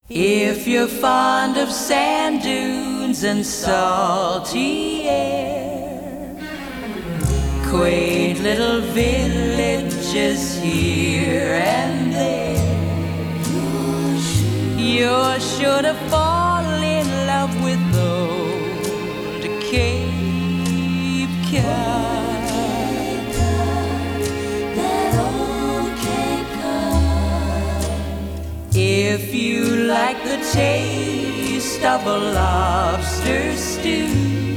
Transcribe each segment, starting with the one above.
If you're fond of sand dunes and salty air, quaint little villages here and there, you're sure to fall in love with old Cape Cod. If you like the taste of a lobster stew,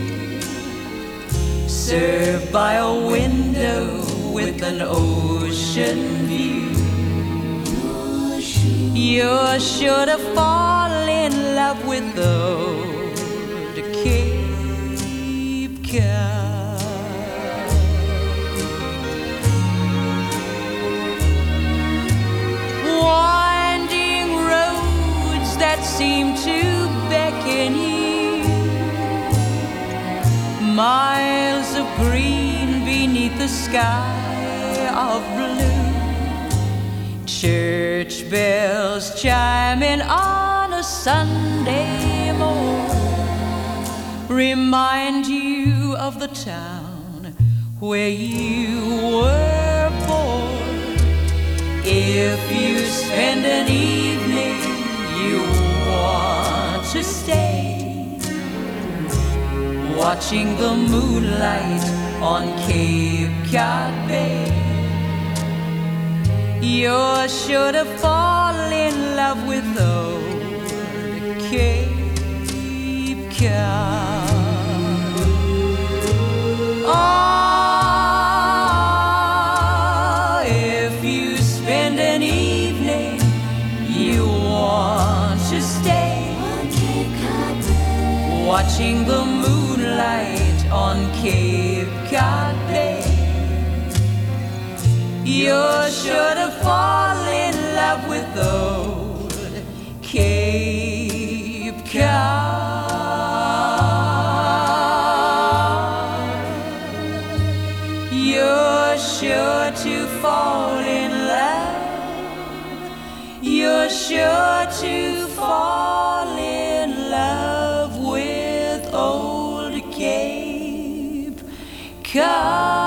served by a window with an ocean view, you're sure to fall in love with old Cape Cod. That seem to beckon you, miles of green beneath the sky of blue, church bells chiming on a Sunday morn remind you of the town where you were born. If you spend an evening you want to stay, watching the moonlight on Cape Cod Bay, you're sure to fall in love with old Cape Cod. Oh, if you spend an evening you want to stay, watching the moonlight on Cape Cod Bay, you're sure to fall in love with old Cape Cod. You're sure to fall in love. You're sure to fall in love with old Cape Cod.